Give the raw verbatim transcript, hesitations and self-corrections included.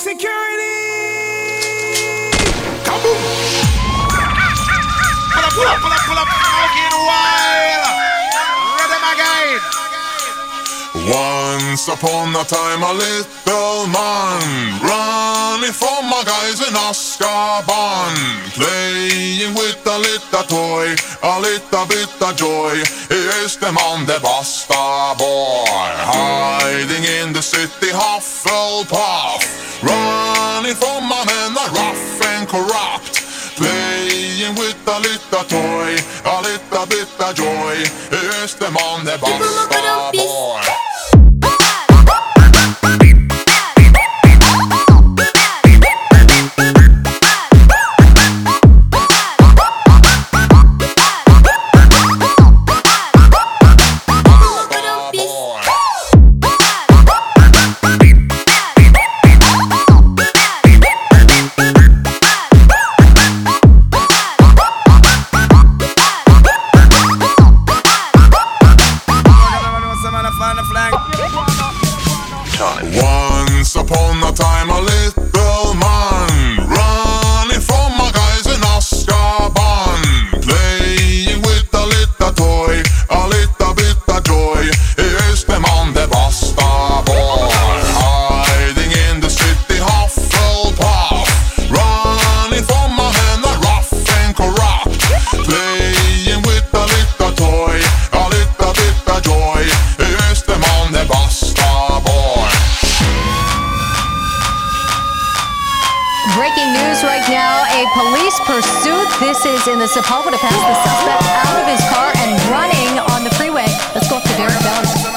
security! Kaboom! Pull up, pull up, pull up, pull up, smoking wild! Rhythm again! Once upon a time a little man running from my guys in Azkaban, playing with a little toy, a little bit of joy. Here's the man, the Basta boy, hiding in the city Hufflepuff, running from my men are rough and corrupt, playing with a little toy, a little bit of joy. Here's the man, the Basta boy. Once upon a time a little man running from my guys in Azkaban, playing with a little toy, a little bit of joy. Here's the man, the Basta boy, hiding in the city Hufflepuff, running from my men are rough and corrupt, playing with a little toy, a little bit of joy. Here's the man, the Basta boy. Breaking news right now, a police pursuit. This is in the Sepulveda Pass. The suspect out of his car and running on the freeway. Let's go up to Derek Bell.